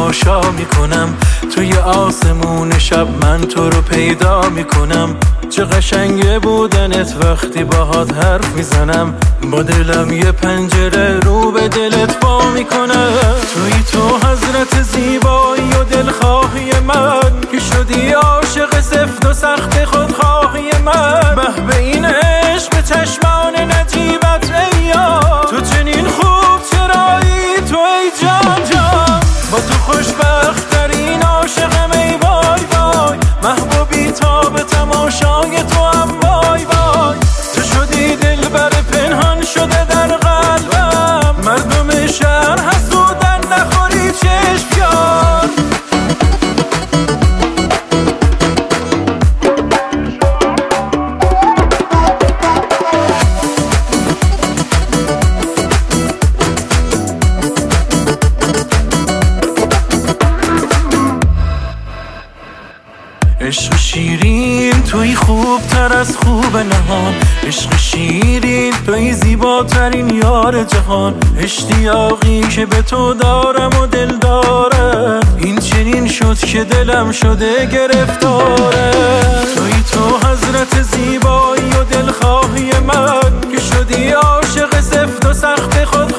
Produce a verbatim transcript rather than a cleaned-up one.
تماشا میکنم، توی آسمون شب من تو رو پیدا میکنم. چه قشنگه بودنت وقتی باهات حرف میزنم، با دلم یه پنجره رو به دلت وا میکنم. توی تو حضرت زیبایی و دلخواهی من، که شدی عاشق سفت و سخت خودخواهی من. به به این عشق به چشمان نجیبت ایا، تو چنین خوب چرایی تو ای جان جان. با تو خوشبخت ترین عاشقم ای وای وای، محبوبی تا به تماشای تو هم وای وای. تو شدی دلبر پنهان شده در قلبم، مردم شهر حسودن نخوری چشم یار. عشق شیرین توی خوب تر از خوب نهان، عشق شیرین توی زیباترین یار جهان. اشتیاقی که به تو دارم و دل دارم، این چنین شد که دلم شده گرفتاره. توی تو حضرت زیبایی و دلخواهی من، که شدی عاشق سفت و سخت خود